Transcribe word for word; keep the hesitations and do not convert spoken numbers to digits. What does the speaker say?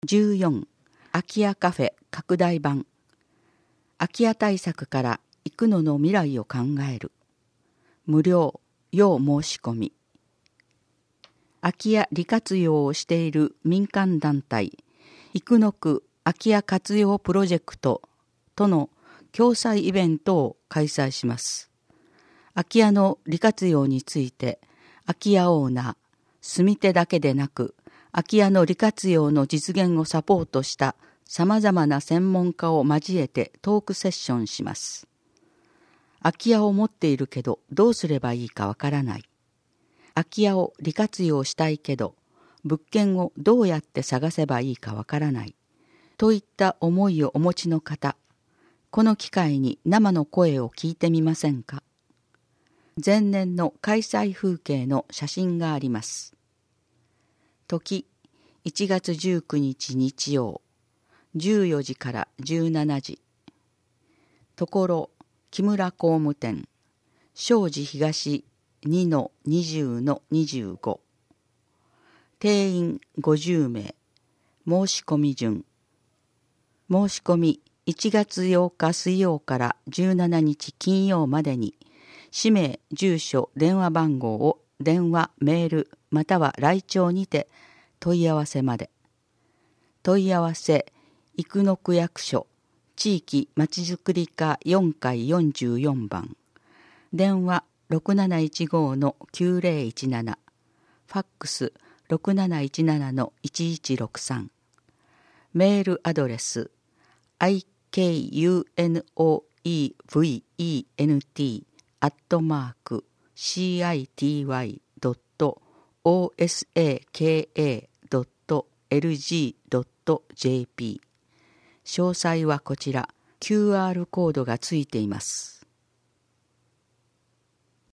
じゅうよん、空き家カフェ拡大版。空き家対策から幾野の未来を考える。無料、要申し込み。空き家利活用をしている民間団体、幾野区空き家活用プロジェクトとの共催イベントを開催します。空き家の利活用について、空き家オーナー、住み手だけでなく、空き家の利活用の実現をサポートした様々な専門家を交えてトークセッションします。空き家を持っているけどどうすればいいかわからない。空き家を利活用したいけど物件をどうやって探せばいいかわからない。といった思いをお持ちの方、この機会に生の声を聞いてみませんか。前年の開催風景の写真があります。時、いちがつじゅうくにち日曜、じゅうよじからじゅうしちじ。ところ、木村工務店、庄司東 にのにじゅうのにじゅうご。定員ごじゅうめい。申し込み順。申し込みいちがつようか水曜からじゅうしちにち金曜までに、氏名、住所、電話番号を電話、メール、または来庁にて問い合わせまで。問い合わせ、生野区役所、地域まちづくり課よんかいよんじゅうよんばん。電話ろくなないちごのきゅうぜろいちなな。ファックスろくなないちななのいちいちろくさん。メールアドレス、イクノエヴェント アットマーク シーアイティーワイ ドット オーエスエーケーエー ドット エルジー ドット ジェーピー。詳細はこちら、キューアール コードがついています。